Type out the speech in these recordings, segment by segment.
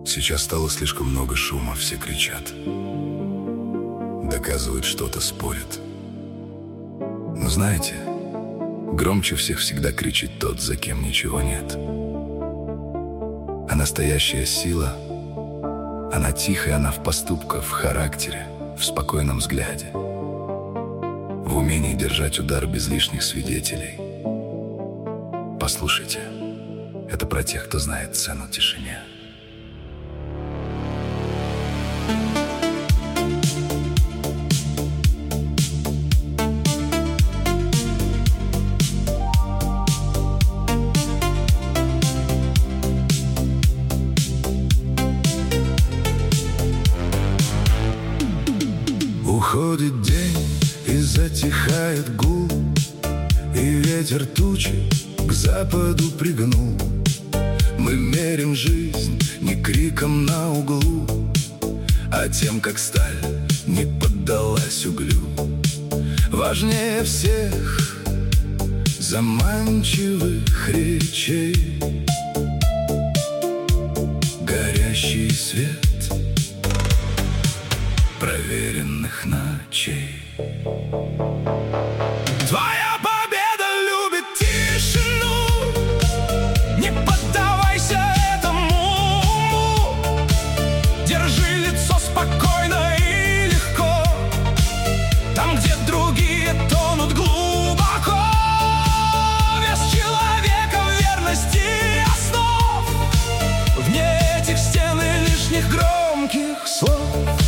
Сейчас стало слишком много шума, все кричат, доказывают что-то, спорят. Но знаете, громче всех всегда кричит тот, за кем ничего нет. А настоящая сила, она тихая, она в поступках, в характере, в спокойном взгляде, в умении держать удар без лишних свидетелей. Послушайте, это про тех, кто знает цену тишине. Уходит день, и затихает гул, и ветер тучи к западу пригнул. Мы мерим жизнь не криком на углу, а тем, как сталь не поддалась углю. Важнее всех заманчивых речей горящий свет проверенных ночей. Твоя победа любит тишину, не поддавайся этому уму. Держи лицо спокойно и легко, там, где другие тонут глубоко. Вес человека в верности основ, вне этих стен и лишних громких слов.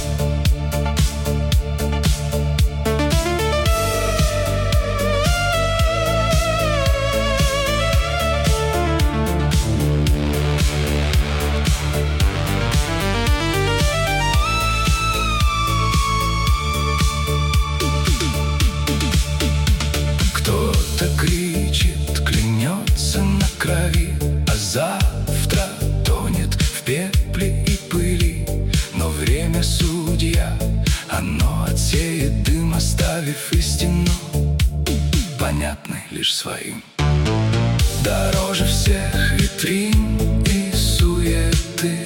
Кто-то кричит, клянется на крови, а завтра тонет в пепле и пыли. Но время судья, оно отсеет дым, оставив истину понятной лишь своим. Дороже всех витрин и суеты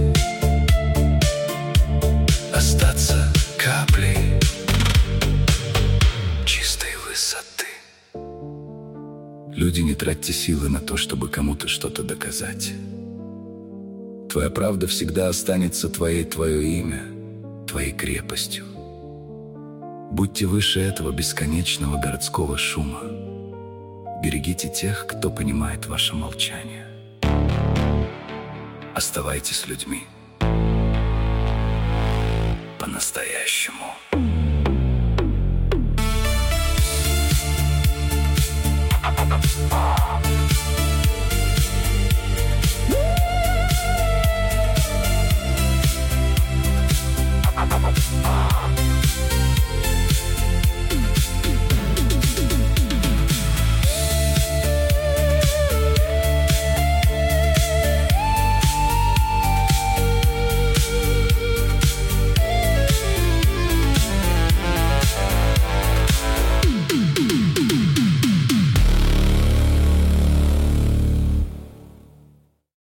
остаться каплей чистой высоты. Люди, не тратьте силы на то, чтобы кому-то что-то доказать. Твоя правда всегда останется твоей, твое имя твоей крепостью. Будьте выше этого бесконечного городского шума. Берегите тех, кто понимает ваше молчание. Оставайтесь людьми по-настоящему.